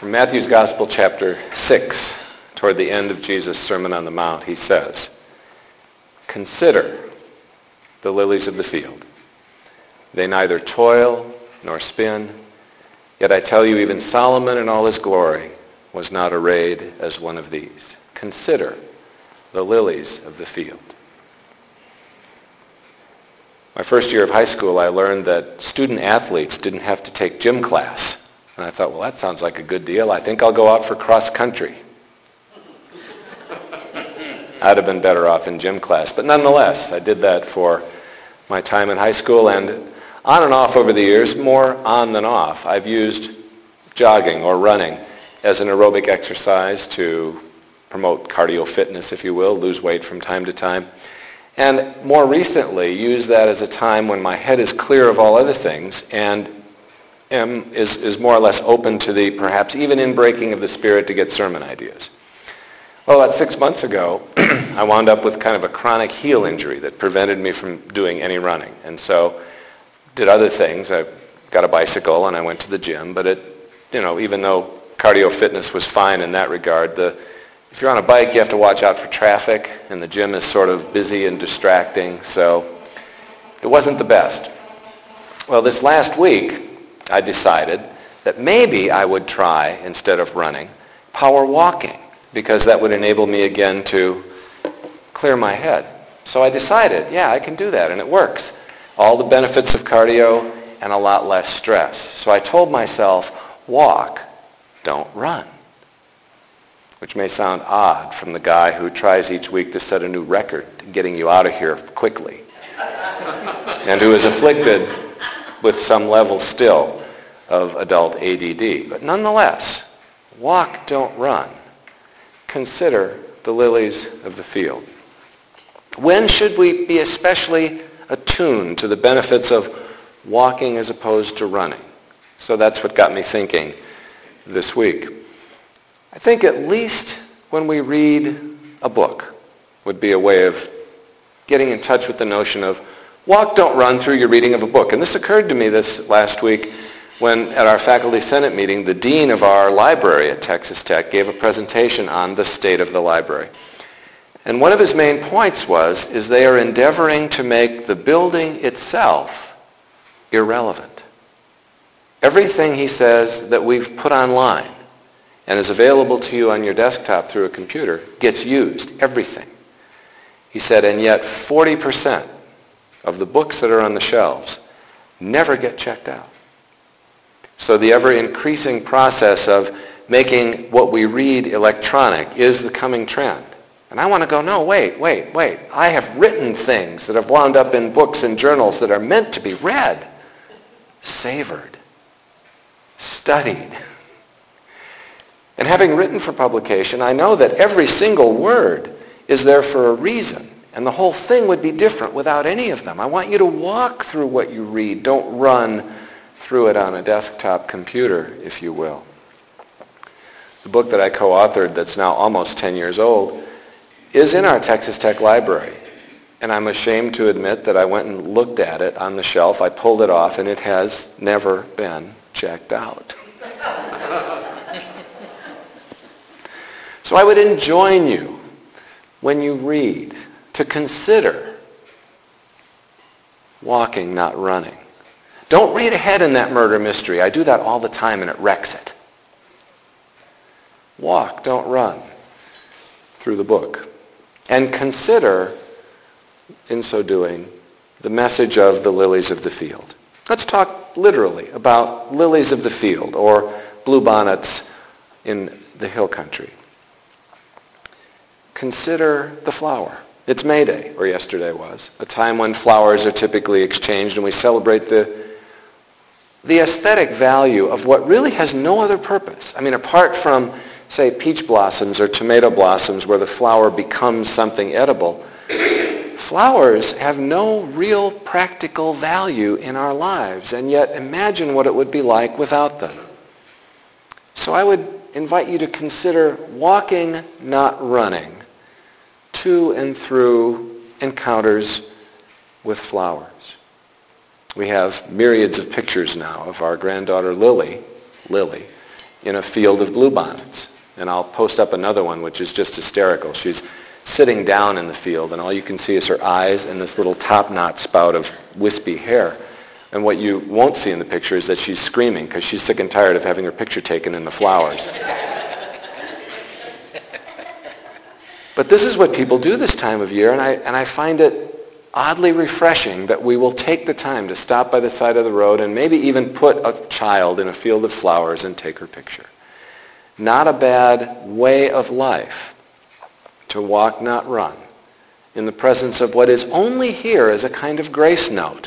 From Matthew's Gospel, chapter 6, toward the end of Jesus' Sermon on the Mount, he says, "Consider the lilies of the field. They neither toil nor spin, yet I tell you, even Solomon in all his glory was not arrayed as one of these. Consider the lilies of the field." My first year of high school, I learned that student athletes didn't have to take gym class. And I thought, well, that sounds like a good deal. I think I'll go out for cross country. I'd have been better off in gym class. But nonetheless, I did that for my time in high school, and on and off over the years, more on than off, I've used jogging or running as an aerobic exercise to promote cardio fitness, if you will, lose weight from time to time. And more recently, use that as a time when my head is clear of all other things and is more or less open to the perhaps even inbreaking of the Spirit to get sermon ideas. Well, about 6 months ago, I wound up with kind of a chronic heel injury that prevented me from doing any running. And so did other things. I got a bicycle and I went to the gym. But even though cardio fitness was fine in that regard, if you're on a bike, you have to watch out for traffic, and the gym is sort of busy and distracting. So it wasn't the best. Well, this last week, I decided that maybe I would try, instead of running, power walking, because that would enable me again to clear my head. So I decided, yeah, I can do that, and it works. All the benefits of cardio and a lot less stress. So I told myself, walk, don't run. Which may sound odd from the guy who tries each week to set a new record, getting you out of here quickly, and who is afflicted with some level still of adult ADD. But nonetheless, walk, don't run. Consider the lilies of the field. When should we be especially attuned to the benefits of walking as opposed to running? So that's what got me thinking this week. I think at least when we read a book would be a way of getting in touch with the notion of walk, don't run through your reading of a book. And this occurred to me this last week when at our Faculty Senate meeting, the dean of our library at Texas Tech gave a presentation on the state of the library. And one of his main points is they are endeavoring to make the building itself irrelevant. Everything, he says, that we've put online and is available to you on your desktop through a computer gets used, everything. He said, and yet 40% of the books that are on the shelves never get checked out. So the ever-increasing process of making what we read electronic is the coming trend. And I want to go, no, wait. I have written things that have wound up in books and journals that are meant to be read, savored, studied. And having written for publication, I know that every single word is there for a reason. And the whole thing would be different without any of them. I want you to walk through what you read. Don't run through it on a desktop computer, if you will. The book that I co-authored that's now almost 10 years old is in our Texas Tech library. And I'm ashamed to admit that I went and looked at it on the shelf. I pulled it off, and it has never been checked out. So I would enjoin you, when you read, to consider walking, not running. Don't read ahead in that murder mystery. I do that all the time, and it wrecks it. Walk, don't run through the book. And consider, in so doing, the message of the lilies of the field. Let's talk literally about lilies of the field, or bluebonnets in the hill country. Consider the flower. It's May Day, or yesterday was, a time when flowers are typically exchanged, and we celebrate the aesthetic value of what really has no other purpose. I mean, apart from, say, peach blossoms or tomato blossoms where the flower becomes something edible, flowers have no real practical value in our lives, and yet imagine what it would be like without them. So I would invite you to consider walking, not running, to and through encounters with flowers. We have myriads of pictures now of our granddaughter Lily, in a field of bluebonnets. And I'll post up another one which is just hysterical. She's sitting down in the field and all you can see is her eyes and this little top-knot spout of wispy hair. And what you won't see in the picture is that she's screaming because she's sick and tired of having her picture taken in the flowers. But this is what people do this time of year, and I find it oddly refreshing that we will take the time to stop by the side of the road and maybe even put a child in a field of flowers and take her picture. Not a bad way of life to walk, not run, in the presence of what is only here as a kind of grace note,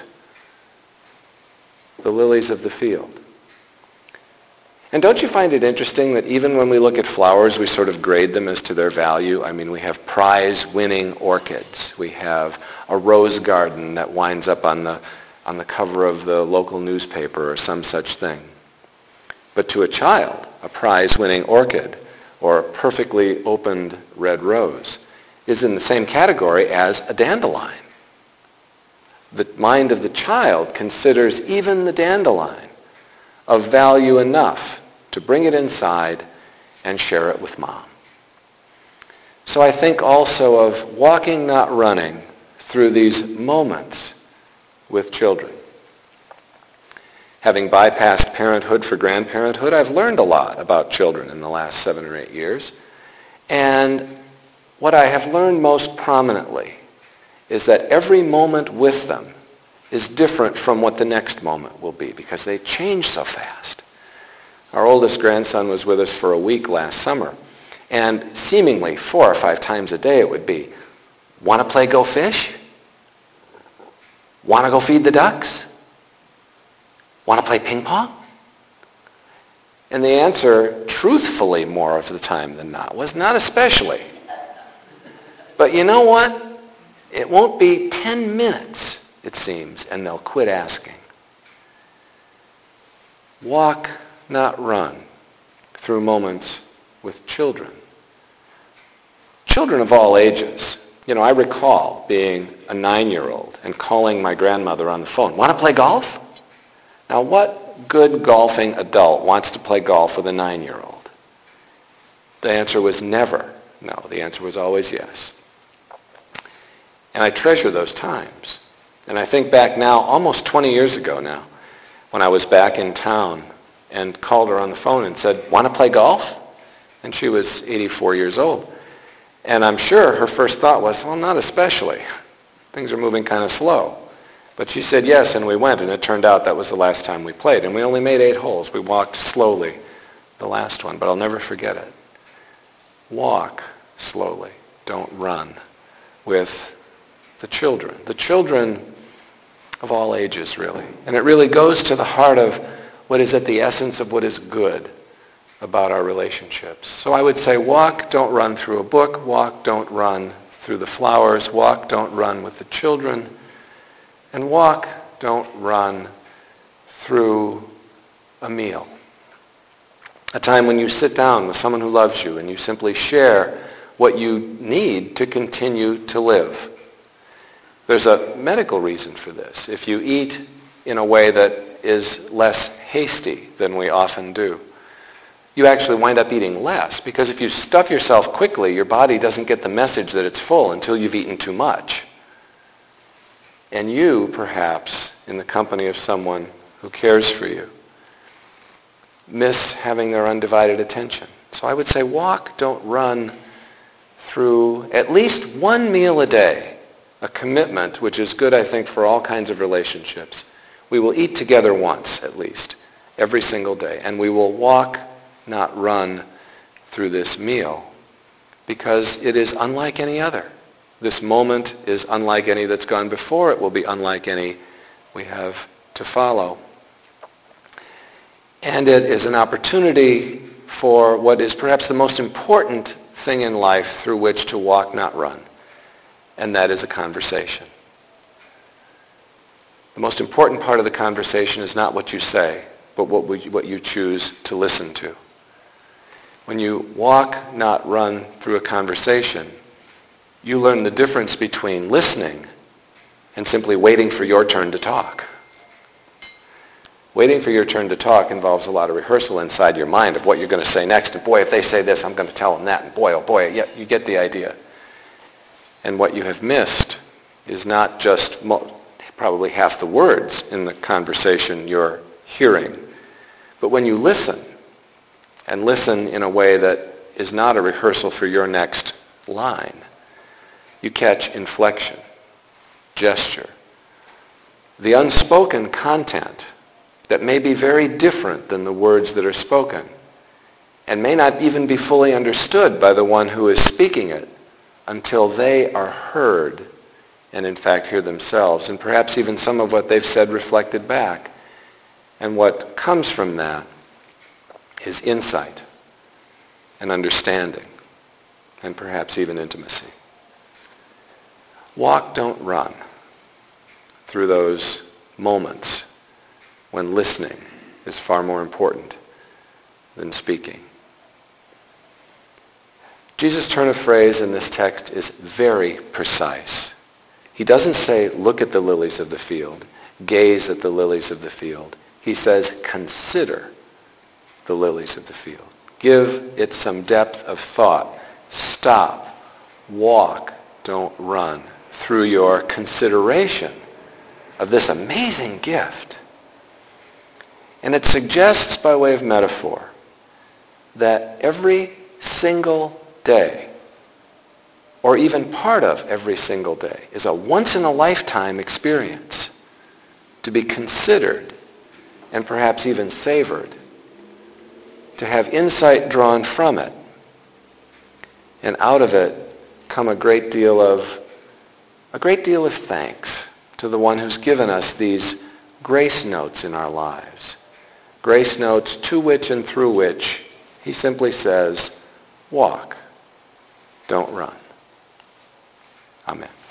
the lilies of the field. And don't you find it interesting that even when we look at flowers, we sort of grade them as to their value? I mean, we have prize-winning orchids. We have a rose garden that winds up on the cover of the local newspaper or some such thing. But to a child, a prize-winning orchid or a perfectly opened red rose is in the same category as a dandelion. The mind of the child considers even the dandelion of value enough to bring it inside and share it with mom. So I think also of walking, not running, through these moments with children. Having bypassed parenthood for grandparenthood, I've learned a lot about children in the last 7 or 8 years. And what I have learned most prominently is that every moment with them is different from what the next moment will be because they change so fast. Our oldest grandson was with us for a week last summer, and seemingly 4 or 5 times a day it would be, want to play go fish? Want to go feed the ducks? Want to play ping pong? And the answer, truthfully more of the time than not, was not especially. But you know what? It won't be 10 minutes, it seems, and they'll quit asking. Walk, not run, through moments with children. Children of all ages. You know, I recall being a 9-year-old and calling my grandmother on the phone. Want to play golf? Now, what good golfing adult wants to play golf with a 9-year-old? The answer was never. No, the answer was always yes. And I treasure those times. And I think back now, almost 20 years ago now, when I was back in town and called her on the phone and said, want to play golf? And she was 84 years old. And I'm sure her first thought was, well, not especially. Things are moving kind of slow. But she said yes, and we went, and it turned out that was the last time we played. And we only made 8 holes. We walked slowly the last one, but I'll never forget it. Walk slowly. Don't run with the children of all ages, really. And it really goes to the heart of what is at the essence of what is good about our relationships. So I would say walk, don't run through a book. Walk, don't run through the flowers. Walk, don't run with the children. And walk, don't run through a meal. A time when you sit down with someone who loves you and you simply share what you need to continue to live. There's a medical reason for this. If you eat in a way that is less hasty than we often do, you actually wind up eating less, because if you stuff yourself quickly, your body doesn't get the message that it's full until you've eaten too much. And you, perhaps, in the company of someone who cares for you, miss having their undivided attention. So I would say walk, don't run through at least one meal a day. A commitment, which is good, I think, for all kinds of relationships. We will eat together once, at least, every single day. And we will walk, not run, through this meal because it is unlike any other. This moment is unlike any that's gone before. It will be unlike any we have to follow. And it is an opportunity for what is perhaps the most important thing in life through which to walk, not run. And that is a conversation. The most important part of the conversation is not what you say, but what you choose to listen to. When you walk, not run through a conversation, you learn the difference between listening and simply waiting for your turn to talk. Waiting for your turn to talk involves a lot of rehearsal inside your mind of what you're going to say next. And boy, if they say this, I'm going to tell them that. And boy, oh boy, yeah, you get the idea. And what you have missed is not just probably half the words in the conversation you're hearing, but when you listen, and listen in a way that is not a rehearsal for your next line, you catch inflection, gesture, the unspoken content that may be very different than the words that are spoken and may not even be fully understood by the one who is speaking it until they are heard and in fact hear themselves, and perhaps even some of what they've said reflected back. And what comes from that is insight and understanding and perhaps even intimacy. Walk, don't run through those moments when listening is far more important than speaking. Jesus' turn of phrase in this text is very precise. He doesn't say, look at the lilies of the field, gaze at the lilies of the field. He says, consider the lilies of the field. Give it some depth of thought. Stop, walk, don't run through your consideration of this amazing gift. And it suggests, by way of metaphor, that every single day, or even part of every single day, is a once-in-a-lifetime experience to be considered and perhaps even savored, to have insight drawn from it, and out of it come a great deal of thanks to the one who's given us these grace notes in our lives. Grace notes to which and through which he simply says, walk, don't run. Amen.